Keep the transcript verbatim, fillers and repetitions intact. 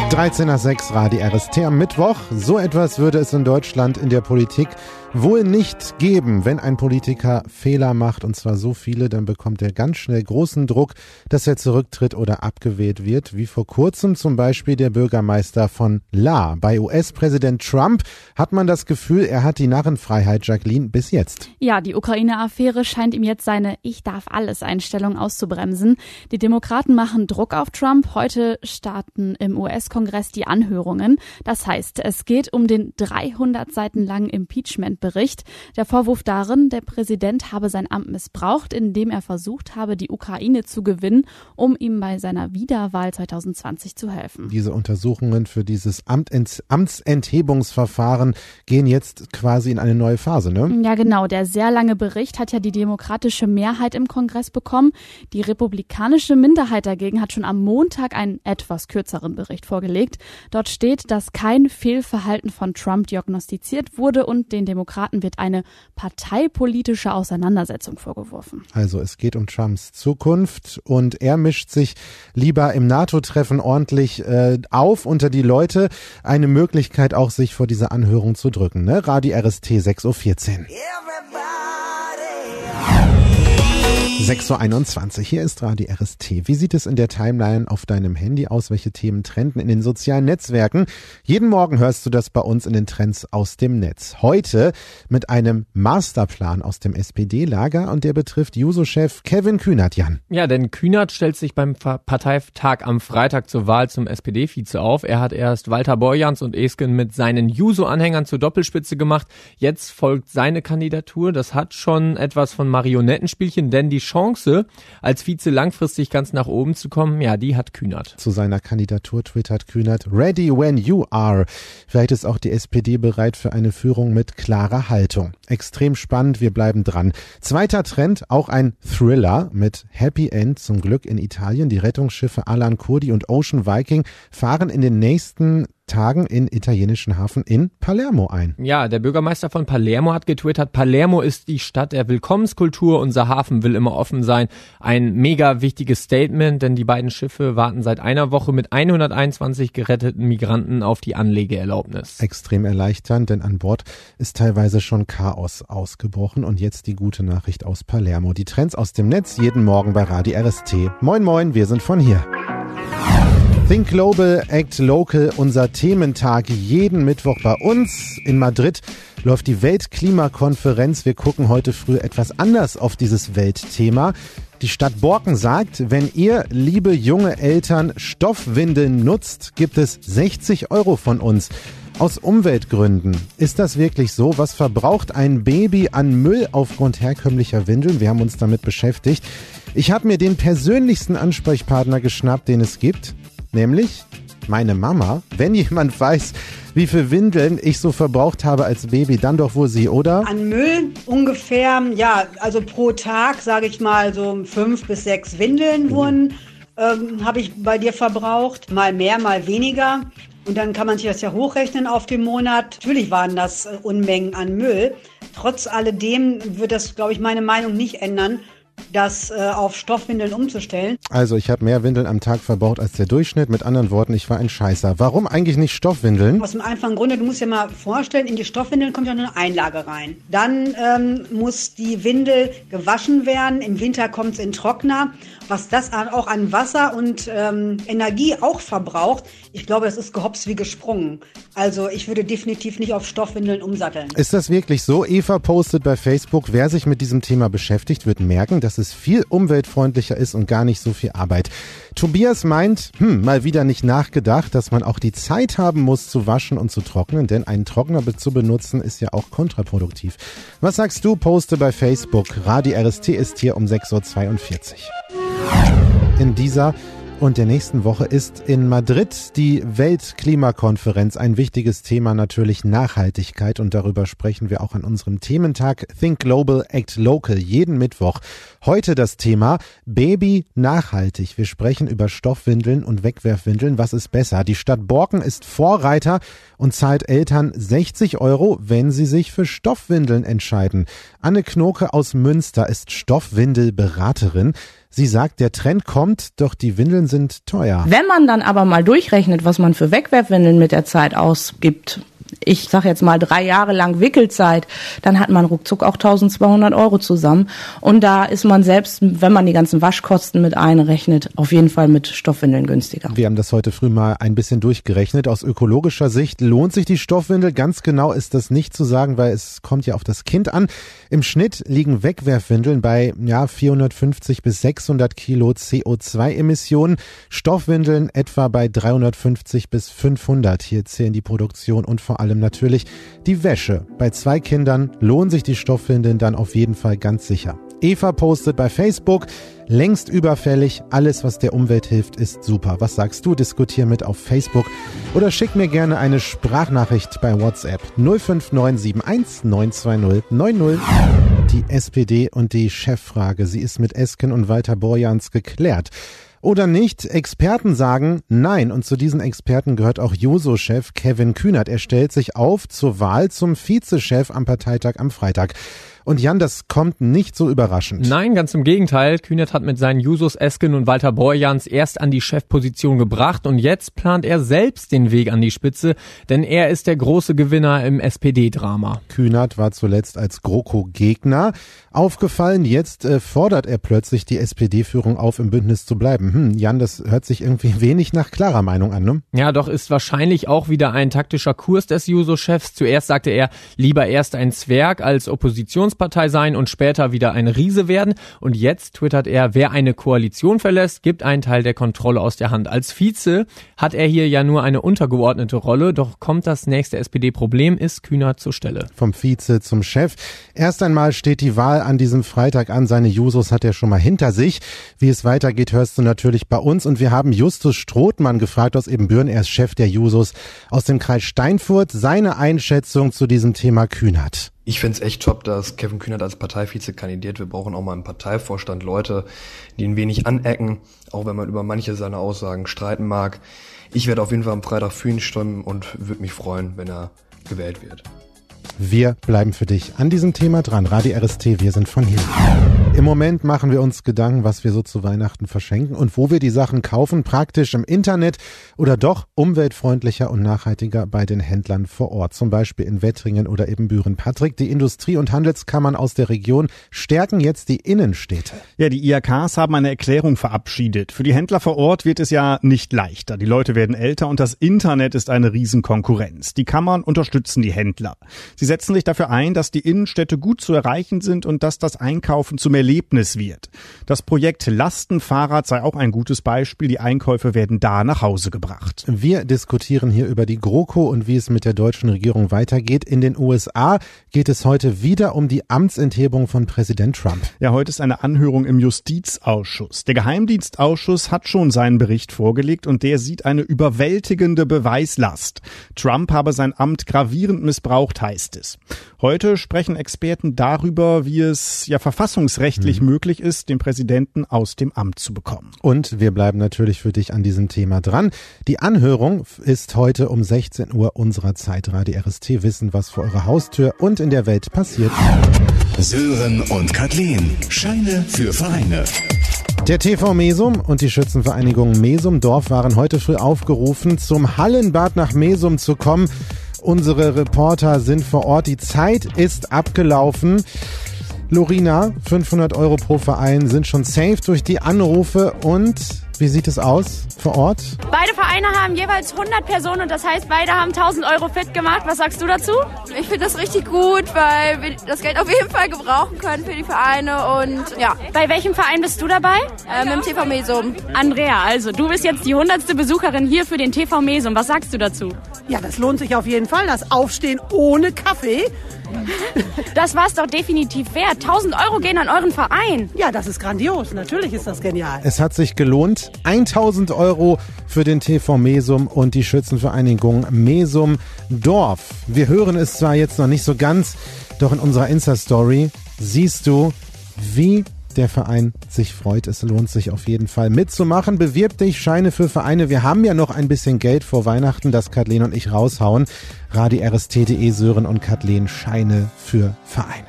dreizehn nach sechs, Radio R S T am Mittwoch. So etwas würde es in Deutschland in der Politik wohl nicht geben. Wenn ein Politiker Fehler macht, und zwar so viele, dann bekommt er ganz schnell großen Druck, dass er zurücktritt oder abgewählt wird, wie vor kurzem zum Beispiel der Bürgermeister von La. Bei U S-Präsident Trump hat man das Gefühl, er hat die Narrenfreiheit, Jacqueline, bis jetzt. Ja, die Ukraine-Affäre scheint ihm jetzt seine Ich-darf-alles-Einstellung auszubremsen. Die Demokraten machen Druck auf Trump. Heute starten im U S-Kongress die Anhörungen. Das heißt, es geht um den dreihundert Seiten langen Impeachment-Bericht. Der Vorwurf darin, der Präsident habe sein Amt missbraucht, indem er versucht habe, die Ukraine zu gewinnen, um ihm bei seiner Wiederwahl zwanzig zwanzig zu helfen. Diese Untersuchungen für dieses Amtent- Amtsenthebungsverfahren gehen jetzt quasi in eine neue Phase, ne? Ja, genau. Der sehr lange Bericht hat ja die demokratische Mehrheit im Kongress bekommen. Die republikanische Minderheit dagegen hat schon am Montag einen etwas kürzeren Bericht vorgelegt. Dort steht, dass kein Fehlverhalten von Trump diagnostiziert wurde und den Demokraten wird eine parteipolitische Auseinandersetzung vorgeworfen. Also es geht um Trumps Zukunft und er mischt sich lieber im NATO-Treffen ordentlich äh, auf unter die Leute. Eine Möglichkeit auch, sich vor dieser Anhörung zu drücken. Ne? Radio R S T sechs Uhr vierzehn. sechs Uhr einundzwanzig, hier ist Radio R S T. Wie sieht es in der Timeline auf deinem Handy aus? Welche Themen trenden in den sozialen Netzwerken? Jeden Morgen hörst du das bei uns in den Trends aus dem Netz. Heute mit einem Masterplan aus dem S P D-Lager und der betrifft Juso-Chef Kevin Kühnert, Jan. Ja, denn Kühnert stellt sich beim Parteitag am Freitag zur Wahl zum S P D-Vize auf. Er hat erst Walter Borjans und Esken mit seinen Juso-Anhängern zur Doppelspitze gemacht. Jetzt folgt seine Kandidatur. Das hat schon etwas von Marionettenspielchen, denn die Chance, als Vize langfristig ganz nach oben zu kommen, ja, die hat Kühnert. Zu seiner Kandidatur twittert Kühnert, ready when you are. Vielleicht ist auch die S P D bereit für eine Führung mit klarer Haltung. Extrem spannend, wir bleiben dran. Zweiter Trend, auch ein Thriller mit Happy End zum Glück in Italien. Die Rettungsschiffe Alan Kurdi und Ocean Viking fahren in den nächsten Tagen in italienischen Hafen in Palermo ein. Ja, der Bürgermeister von Palermo hat getwittert, Palermo ist die Stadt der Willkommenskultur, unser Hafen will immer offen sein. Ein mega wichtiges Statement, denn die beiden Schiffe warten seit einer Woche mit hunderteinundzwanzig geretteten Migranten auf die Anlegeerlaubnis. Extrem erleichternd, denn an Bord ist teilweise schon Chaos ausgebrochen und jetzt die gute Nachricht aus Palermo. Die Trends aus dem Netz jeden Morgen bei Radio R S T. Moin moin, wir sind von hier. Think Global, Act Local, unser Thementag jeden Mittwoch bei uns. In Madrid läuft die Weltklimakonferenz. Wir gucken heute früh etwas anders auf dieses Weltthema. Die Stadt Borken sagt, wenn ihr, liebe junge Eltern, Stoffwindeln nutzt, gibt es sechzig Euro von uns. Aus Umweltgründen. Ist das wirklich so? Was verbraucht ein Baby an Müll aufgrund herkömmlicher Windeln? Wir haben uns damit beschäftigt. Ich habe mir den persönlichsten Ansprechpartner geschnappt, den es gibt. Nämlich meine Mama. Wenn jemand weiß, wie viel Windeln ich so verbraucht habe als Baby, dann doch wohl sie, oder? An Müll ungefähr, ja, also pro Tag, sage ich mal, so fünf bis sechs Windeln wurden, ähm, habe ich bei dir verbraucht. Mal mehr, mal weniger. Und dann kann man sich das ja hochrechnen auf den Monat. Natürlich waren das äh, Unmengen an Müll. Trotz alledem wird das, glaube ich, meine Meinung nicht ändern, das äh, auf Stoffwindeln umzustellen. Also ich habe mehr Windeln am Tag verbraucht als der Durchschnitt. Mit anderen Worten, ich war ein Scheißer. Warum eigentlich nicht Stoffwindeln? Aus dem einfachen Grunde, du musst dir mal vorstellen, in die Stoffwindeln kommt ja eine Einlage rein. Dann ähm, muss die Windel gewaschen werden. Im Winter kommt es in Trockner. Was das auch an Wasser und ähm, Energie auch verbraucht, ich glaube, das ist gehopst wie gesprungen. Also ich würde definitiv nicht auf Stoffwindeln umsatteln. Ist das wirklich so? Eva postet bei Facebook, wer sich mit diesem Thema beschäftigt, wird merken, dass es viel umweltfreundlicher ist und gar nicht so viel Arbeit. Tobias meint, hm, mal wieder nicht nachgedacht, dass man auch die Zeit haben muss zu waschen und zu trocknen, denn einen Trockner zu benutzen ist ja auch kontraproduktiv. Was sagst du? Poste bei Facebook. Radio R S T ist hier um sechs Uhr zweiundvierzig. In dieser und der nächsten Woche ist in Madrid die Weltklimakonferenz. Ein wichtiges Thema natürlich Nachhaltigkeit und darüber sprechen wir auch an unserem Thementag Think Global, Act Local jeden Mittwoch. Heute das Thema Baby nachhaltig. Wir sprechen über Stoffwindeln und Wegwerfwindeln. Was ist besser? Die Stadt Borken ist Vorreiter und zahlt Eltern sechzig Euro, wenn sie sich für Stoffwindeln entscheiden. Anne Knoke aus Münster ist Stoffwindelberaterin. Sie sagt, der Trend kommt, doch die Windeln sind teuer. Wenn man dann aber mal durchrechnet, was man für Wegwerfwindeln mit der Zeit ausgibt, ich sage jetzt mal drei Jahre lang Wickelzeit, dann hat man ruckzuck auch eintausendzweihundert Euro zusammen. Und da ist man selbst, wenn man die ganzen Waschkosten mit einrechnet, auf jeden Fall mit Stoffwindeln günstiger. Wir haben das heute früh mal ein bisschen durchgerechnet. Aus ökologischer Sicht lohnt sich die Stoffwindel. Ganz genau ist das nicht zu sagen, weil es kommt ja auf das Kind an. Im Schnitt liegen Wegwerfwindeln bei ja vierhundertfünfzig bis sechshundert Kilo C O zwei Emissionen. Stoffwindeln etwa bei dreihundertfünfzig bis fünfhundert. Hier zählen die Produktion und vor allem natürlich die Wäsche. Bei zwei Kindern lohnen sich die Stoffwindeln dann auf jeden Fall ganz sicher. Eva postet bei Facebook, längst überfällig, alles was der Umwelt hilft ist super. Was sagst du? Diskutier mit auf Facebook oder schick mir gerne eine Sprachnachricht bei WhatsApp null fünf neun sieben eins neun zwei null neun null. Die S P D und die Cheffrage, sie ist mit Esken und Walter Borjans geklärt. Oder nicht? Experten sagen nein. Und zu diesen Experten gehört auch Juso-Chef Kevin Kühnert. Er stellt sich auf zur Wahl zum Vizechef am Parteitag am Freitag. Und Jan, das kommt nicht so überraschend. Nein, ganz im Gegenteil. Kühnert hat mit seinen Jusos Esken und Walter Borjans erst an die Chefposition gebracht und jetzt plant er selbst den Weg an die Spitze, denn er ist der große Gewinner im S P D-Drama. Kühnert war zuletzt als GroKo-Gegner aufgefallen. Jetzt äh, fordert er plötzlich die S P D-Führung auf, im Bündnis zu bleiben. Hm, Jan, das hört sich irgendwie wenig nach klarer Meinung an, ne? Ja, doch ist wahrscheinlich auch wieder ein taktischer Kurs des Juso-Chefs. Zuerst sagte er, lieber erst ein Zwerg als Oppositionspartei sein und später wieder ein Riese werden. Und jetzt twittert er, wer eine Koalition verlässt, gibt einen Teil der Kontrolle aus der Hand. Als Vize hat er hier ja nur eine untergeordnete Rolle, doch kommt das nächste S P D-Problem, ist Kühnert zur Stelle. Vom Vize zum Chef. Erst einmal steht die Wahl an diesem Freitag an. Seine Jusos hat er schon mal hinter sich. Wie es weitergeht, hörst du natürlich bei uns. Und wir haben Justus Strothmann gefragt aus Ebenbüren. Er ist Chef der Jusos aus dem Kreis Steinfurt. Seine Einschätzung zu diesem Thema Kühnert. Ich find's echt top, dass Kevin Kühnert als Parteivize kandidiert. Wir brauchen auch mal im Parteivorstand Leute, die ein wenig anecken, auch wenn man über manche seiner Aussagen streiten mag. Ich werde auf jeden Fall am Freitag für ihn stimmen und würde mich freuen, wenn er gewählt wird. Wir bleiben für dich an diesem Thema dran. Radio R S T, wir sind von hier. Im Moment machen wir uns Gedanken, was wir so zu Weihnachten verschenken und wo wir die Sachen kaufen, praktisch im Internet oder doch umweltfreundlicher und nachhaltiger bei den Händlern vor Ort, zum Beispiel in Wettringen oder Ebenbüren. Patrick, die Industrie- und Handelskammern aus der Region stärken jetzt die Innenstädte. Ja, die I H Ks haben eine Erklärung verabschiedet. Für die Händler vor Ort wird es ja nicht leichter. Die Leute werden älter und das Internet ist eine Riesenkonkurrenz. Die Kammern unterstützen die Händler. Sie setzen sich dafür ein, dass die Innenstädte gut zu erreichen sind und dass das Einkaufen zum Erlebnis wird. Das Projekt Lastenfahrrad sei auch ein gutes Beispiel. Die Einkäufe werden da nach Hause gebracht. Wir diskutieren hier über die GroKo und wie es mit der deutschen Regierung weitergeht. In den U S A geht es heute wieder um die Amtsenthebung von Präsident Trump. Ja, heute ist eine Anhörung im Justizausschuss. Der Geheimdienstausschuss hat schon seinen Bericht vorgelegt und der sieht eine überwältigende Beweislast. Trump habe sein Amt gravierend missbraucht, heißt es. Heute sprechen Experten darüber, wie es ja verfassungsrechtlich mhm. möglich ist, den Präsidenten aus dem Amt zu bekommen. Und wir bleiben natürlich für dich an diesem Thema dran. Die Anhörung ist heute um sechzehn Uhr unserer Zeit. Radio R S T wissen, was vor eurer Haustür und in der Welt passiert. Sören und Kathleen, Scheine für Vereine. Der T V Mesum und die Schützenvereinigung Mesum Dorf waren heute früh aufgerufen, zum Hallenbad nach Mesum zu kommen. Unsere Reporter sind vor Ort. Die Zeit ist abgelaufen. Lorina, fünfhundert Euro pro Verein sind schon safe durch die Anrufe. Und wie sieht es aus vor Ort? Beide Vereine haben jeweils hundert Personen und das heißt, beide haben tausend Euro fit gemacht. Was sagst du dazu? Ich finde das richtig gut, weil wir das Geld auf jeden Fall gebrauchen können für die Vereine und ja. Bei welchem Verein bist du dabei? Ähm, im T V Mesum. Andrea, also du bist jetzt die hundertste Besucherin hier für den T V Mesum. Was sagst du dazu? Ja, das lohnt sich auf jeden Fall. Das Aufstehen ohne Kaffee. Das war's doch definitiv wert. tausend Euro gehen an euren Verein. Ja, das ist grandios. Natürlich ist das genial. Es hat sich gelohnt. tausend Euro für den T V Mesum und die Schützenvereinigung Mesum Dorf. Wir hören es zwar jetzt noch nicht so ganz, doch in unserer Insta-Story siehst du, wie der Verein sich freut. Es lohnt sich auf jeden Fall mitzumachen. Bewirb dich, Scheine für Vereine. Wir haben ja noch ein bisschen Geld vor Weihnachten, das Kathleen und ich raushauen. Radio R S T punkt de, Sören und Kathleen, Scheine für Vereine.